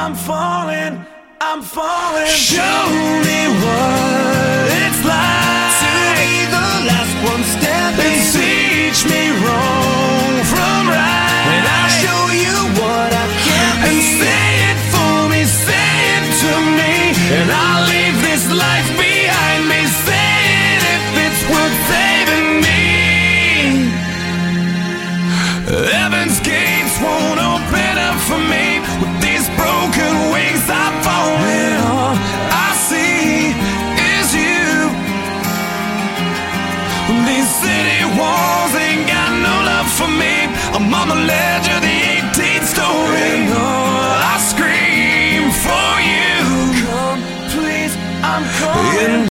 I'm falling, I'm falling. Show me what it's like to be the last one standing. and teach me wrong from right. And I'll show you what I can be. And say it for me, say it to me. And I'll leave this life behind me. Say it if it's worth saving me. Heaven's gates won't open up for me. With these broken wings I'm falling. All I see is you. These city walls ain't got no love for me. I'm on the ledge of the 18th story. I scream for you. Come, please, I'm calling.